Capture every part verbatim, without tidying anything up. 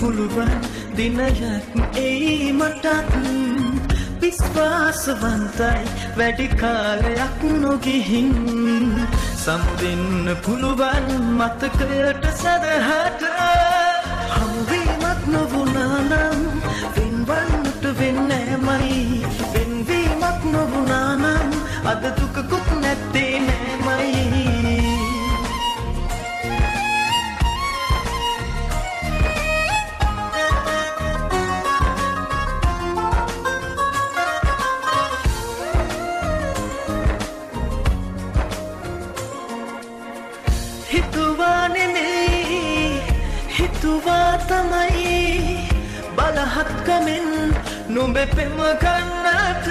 පුළුවන් දිනයක් එයි මටත් විශ්වාසවන්තයි වැඩි කාලයක් නොගිහින් සමුදෙන්න පුළුවන් මතකයට සදහට හමුවීමක් නොවුණා නම් වෙන්වන්නට වෙන්නේමයි වෙන්වීමක් නොවුණා නම් අද දුකකුත් නැත්තේ නෑමයි හිතුවා තමයි බලහත්කමින් නුඹේ පෙම ගන්නට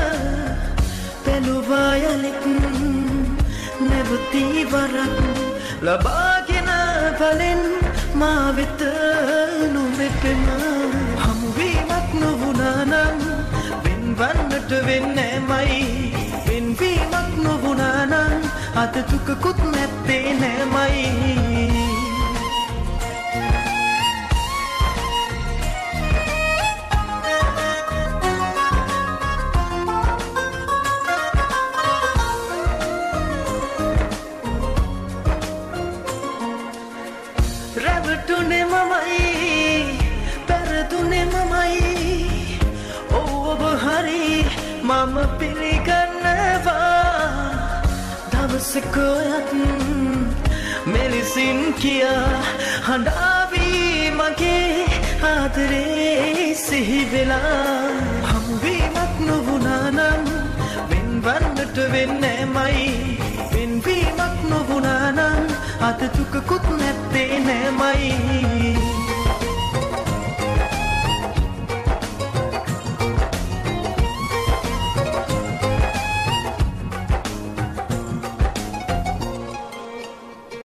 පෙළුවා යලික් නැවතී වරක් ලබාගෙන බලෙන් මා වෙත නුඹේ පෙම හමුවීමක් නොවුණා නම් වෙන්වන්නට වෙන්නේමයි වෙන්වීමක් නොවුණා නම් අද දුකකුත් නැත්තේ නෑමයි රැවටුනේ මමයි පෙරදුනේ මමයි ඔබ හරි මම පිළිගන්නවා දවසක ඔයත් මෙලෙසින් කියා හඬාවී මගේ ආදරේ සිහි වෙලා හමුවීමක් නොවුණා නම් වෙන්වන්නට වෙන්නේමයි වෙන්වීමක් නොවුණා නම් අද දුකකුත් නැත්තේ නෑමයි